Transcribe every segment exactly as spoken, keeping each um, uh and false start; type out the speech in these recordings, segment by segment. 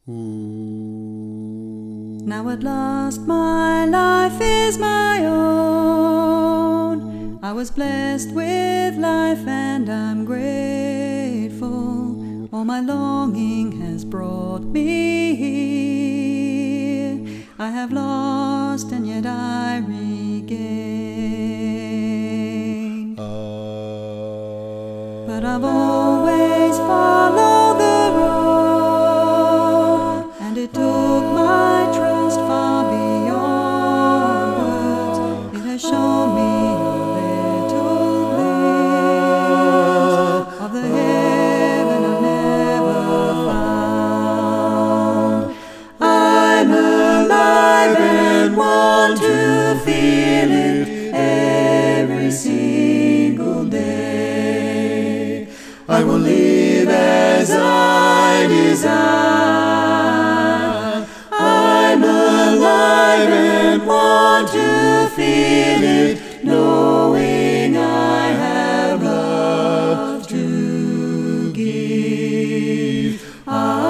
Now at last my life is my own. I was blessed with life and I'm grateful. All my longing has brought me here. I have lost and yet I regain. But I've always followed the road, and it took my trust far beyond words. It has shown me a little glimpse of the heaven I've never found. I'm alive and want to feel it every single day. I will live as I desire. I'm alive and want to feel it, knowing I have love to give. Ah,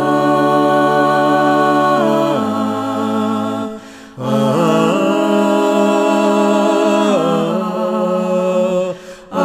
ah, ah,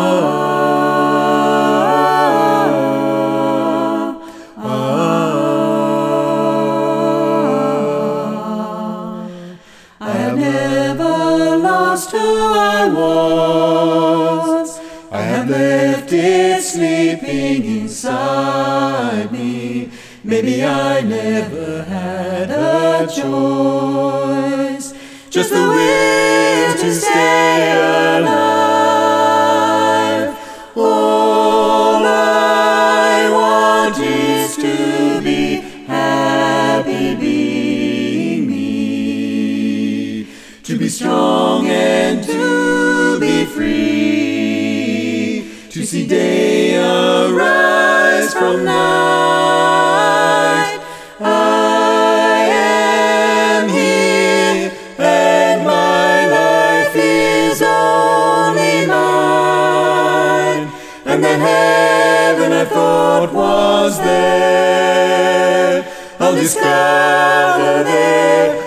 I have never lost who I was. I have left it sleeping inside me. Maybe I never had a choice, just the will to stay alive. All I want is to be happy being me, to be strong and to be free, to see day arise from night. I am here and my life is only mine, and the heaven I thought was there, I'll discover there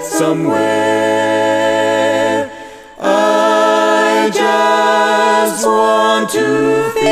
somewhere. I just want to feel